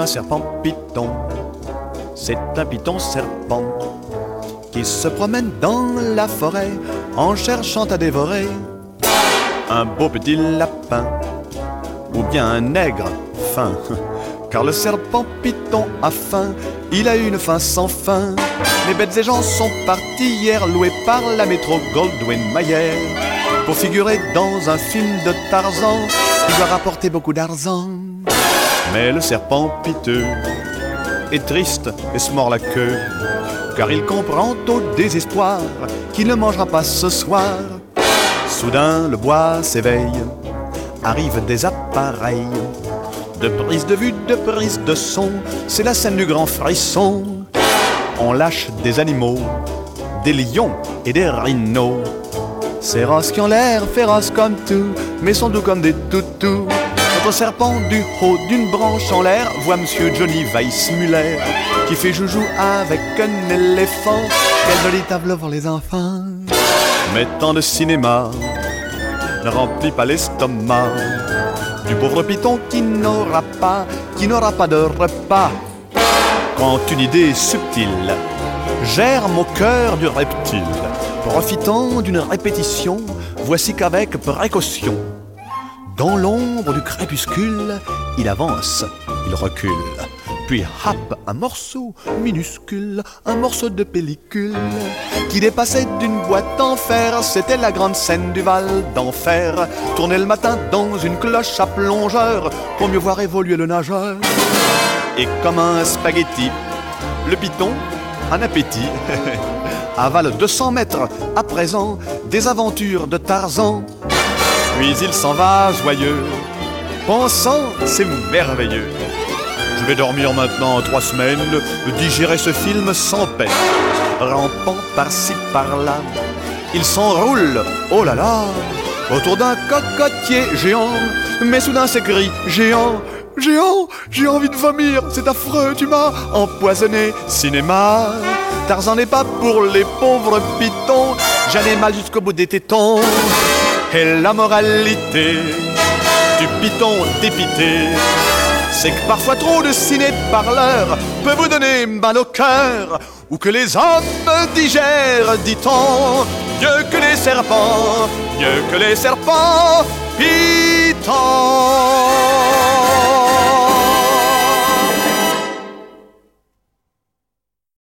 serpent python. C'est un python serpent qui se promène dans la forêt en cherchant à dévorer un beau petit lapin ou bien un nègre fin. Car le serpent python a faim, il a une faim sans fin. Les bêtes et gens sont partis hier, loués par la métro Goldwyn Mayer, pour figurer dans un film de Tarzan qui doit rapporter beaucoup d'argent. Mais le serpent piteux est triste et se mord la queue, car il comprend au désespoir qu'il ne mangera pas ce soir. Soudain le bois s'éveille, arrivent des appareils de prise de vue, de prise de son, c'est la scène du grand frisson. On lâche des animaux, des lions et des rhinos, féroces qui ont l'air féroces comme tout, mais sont doux comme des toutous. Notre serpent du haut d'une branche en l'air voit Monsieur Johnny Weissmuller qui fait joujou avec un éléphant. Quelle jolie table pour les enfants. Mais tant de cinéma ne remplit pas l'estomac du pauvre python qui n'aura pas de repas. Quand une idée subtile germe au cœur du reptile, profitant d'une répétition, voici qu'avec précaution, dans l'ombre du crépuscule, il avance, il recule, puis happe un morceau minuscule, un morceau de pellicule qui dépassait d'une boîte en fer. C'était la grande scène du Val d'Enfer, tournée le matin dans une cloche à plongeur pour mieux voir évoluer le nageur. Et comme un spaghetti, le python, un appétit, avale 200 mètres à présent des aventures de Tarzan. Puis il s'en va joyeux, pensant c'est merveilleux. Je vais dormir maintenant 3 semaines, digérer ce film sans peine. Rampant par-ci par-là, il s'enroule, oh là là, autour d'un cocotier géant. Mais soudain s'écrie géant, géant, j'ai envie de vomir, c'est affreux, tu m'as empoisonné. Cinéma, Tarzan n'est pas pour les pauvres pythons, j'en ai mal jusqu'au bout des tétons. Et la moralité du python dépité, c'est que parfois trop de ciné-parleurs peut vous donner mal au cœur, ou que les hommes digèrent, dit-on, mieux que les serpents, mieux que les serpents pythons.